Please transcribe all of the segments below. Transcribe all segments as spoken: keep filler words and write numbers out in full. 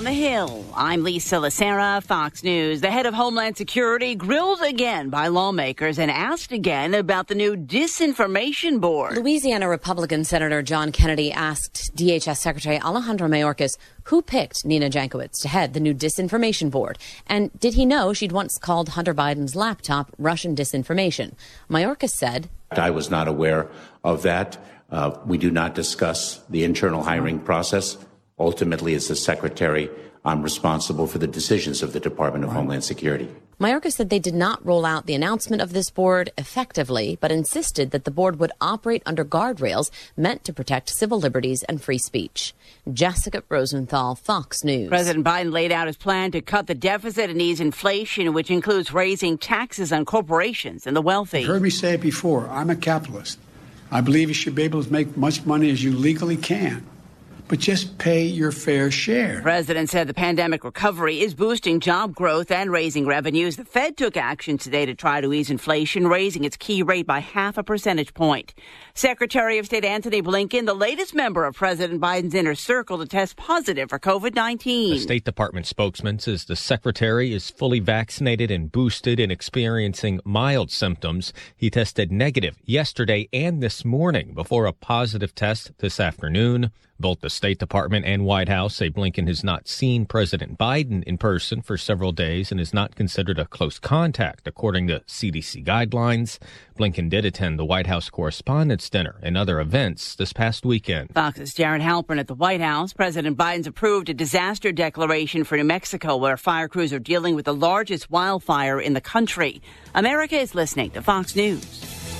the Hill. I'm Lisa Lacera, Fox News. The head of Homeland Security grilled again by lawmakers and asked again about the new disinformation board. Louisiana Republican Senator John Kennedy asked D H S Secretary Alejandro Mayorkas who picked Nina Jankowicz to head the new disinformation board, and did he know she'd once called Hunter Biden's laptop Russian disinformation. Mayorkas said, I was not aware of that. Uh, we do not discuss the internal hiring process. Ultimately, as the secretary, I'm responsible for the decisions of the Department of Homeland Security. Mayorkas said they did not roll out the announcement of this board effectively, but insisted that the board would operate under guardrails meant to protect civil liberties and free speech. Jessica Rosenthal, Fox News. President Biden laid out his plan to cut the deficit and ease inflation, which includes raising taxes on corporations and the wealthy. You've heard me say it before. I'm a capitalist. I believe you should be able to make much money as you legally can, but just pay your fair share. The president said the pandemic recovery is boosting job growth and raising revenues. The Fed took action today to try to ease inflation, raising its key rate by half a percentage point. Secretary of State Antony Blinken, the latest member of President Biden's inner circle to test positive for COVID nineteen. The State Department spokesman says the secretary is fully vaccinated and boosted and experiencing mild symptoms. He tested negative yesterday and this morning before a positive test this afternoon. Both the State Department and White House say Blinken has not seen President Biden in person for several days and is not considered a close contact, according to C D C guidelines. Blinken did attend the White House Correspondents' Dinner and other events this past weekend. Fox's Jared Halpern at the White House. President Biden's approved a disaster declaration for New Mexico, where fire crews are dealing with the largest wildfire in the country. America is listening to Fox News.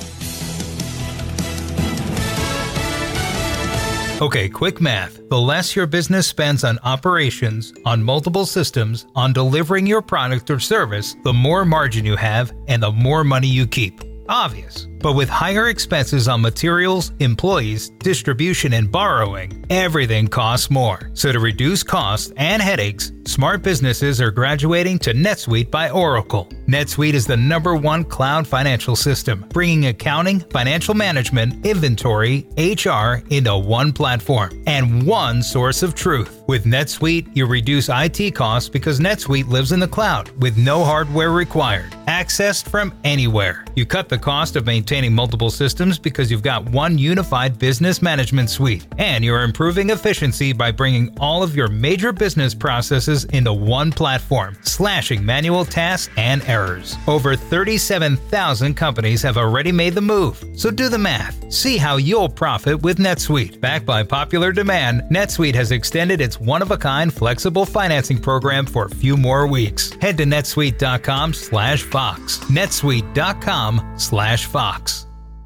Okay, quick math. The less your business spends on operations, on multiple systems, on delivering your product or service, the more margin you have and the more money you keep. Obvious. But with higher expenses on materials, employees, distribution, and borrowing, everything costs more. So to reduce costs and headaches, smart businesses are graduating to NetSuite by Oracle. NetSuite is the number one cloud financial system, bringing accounting, financial management, inventory, H R into one platform and one source of truth. With NetSuite, you reduce I T costs because NetSuite lives in the cloud with no hardware required. Accessed from anywhere. You cut the cost of maintaining multiple systems because you've got one unified business management suite. And you're improving efficiency by bringing all of your major business processes into one platform, slashing manual tasks and errors. Over thirty-seven thousand companies have already made the move. So do the math. See how you'll profit with NetSuite. Backed by popular demand, NetSuite has extended its one-of-a-kind flexible financing program for a few more weeks. Head to netsuite.com slash Fox. netsuite.com slash Fox.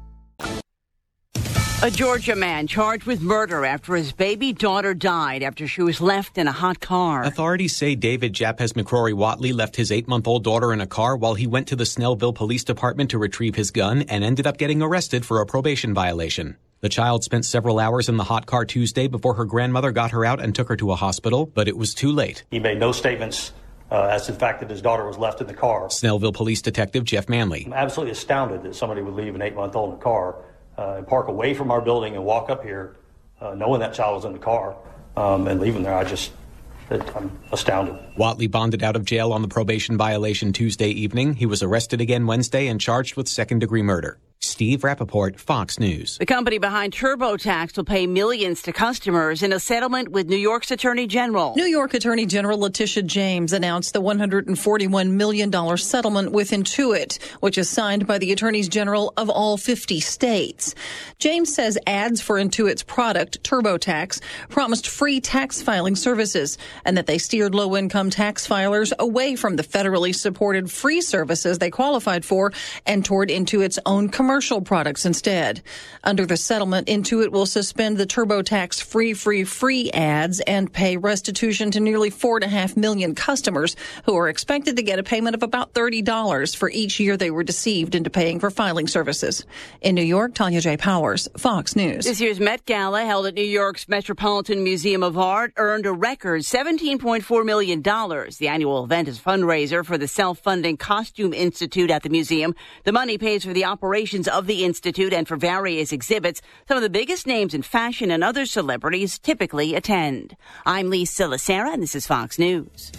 A Georgia man charged with murder after his baby daughter died after she was left in a hot car. Authorities say David Japes McCrory Watley left his eight-month-old daughter in a car while he went to the Snellville Police Department to retrieve his gun and ended up getting arrested for a probation violation. The child spent several hours in the hot car Tuesday before her grandmother got her out and took her to a hospital, but it was too late. He made no statements uh, as to the fact that his daughter was left in the car. Snellville Police Detective Jeff Manley. I'm absolutely astounded that somebody would leave an eight-month-old in a car uh, and park away from our building and walk up here uh, knowing that child was in the car um, and leave him there. I just, I'm astounded. Watley bonded out of jail on the probation violation Tuesday evening. He was arrested again Wednesday and charged with second-degree murder. Steve Rappaport, Fox News. The company behind TurboTax will pay millions to customers in a settlement with New York's Attorney General. New York Attorney General Letitia James announced the one hundred forty-one million dollars settlement with Intuit, which is signed by the attorneys general of all fifty states. James says ads for Intuit's product, TurboTax, promised free tax filing services and that they steered low-income tax filers away from the federally supported free services they qualified for and toward Intuit's own commercial commercial products instead. Under the settlement, Intuit will suspend the TurboTax free, free, free ads and pay restitution to nearly four and a half million customers who are expected to get a payment of about thirty dollars for each year they were deceived into paying for filing services. In New York, Tanya J. Powers, Fox News. This year's Met Gala, held at New York's Metropolitan Museum of Art, earned a record seventeen point four million dollars. The annual event is a fundraiser for the self-funding Costume Institute at the museum. The money pays for the operations of of the Institute and for various exhibits. Some of the biggest names in fashion and other celebrities typically attend. I'm Lee Silasera, and this is Fox News.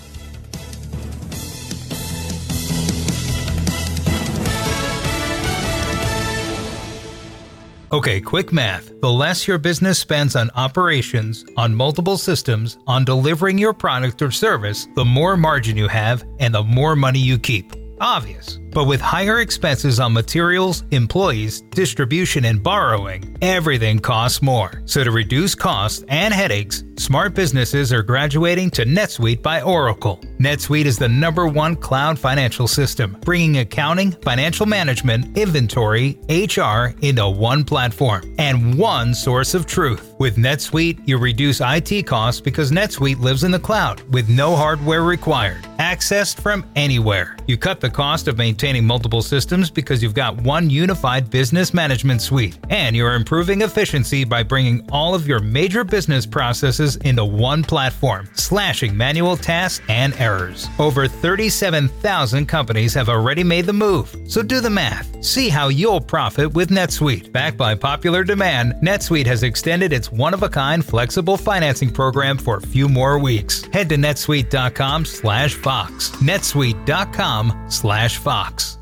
Okay, quick math. The less your business spends on operations, on multiple systems, on delivering your product or service, the more margin you have and the more money you keep. Obvious. But with higher expenses on materials, employees, distribution, and borrowing, everything costs more. So to reduce costs and headaches, smart businesses are graduating to NetSuite by Oracle. NetSuite is the number one cloud financial system, bringing accounting, financial management, inventory, H R into one platform and one source of truth. With NetSuite, you reduce I T costs because NetSuite lives in the cloud with no hardware required, accessed from anywhere. You cut the cost of maintaining multiple systems because you've got one unified business management suite, and you're improving efficiency by bringing all of your major business processes into one platform, slashing manual tasks and errors. Over thirty-seven thousand companies have already made the move, so do the math. See how you'll profit with NetSuite. Backed by popular demand, NetSuite has extended its one-of-a-kind flexible financing program for a few more weeks. Head to netsuite dot com slash Fox. netsuite dot com slash Fox.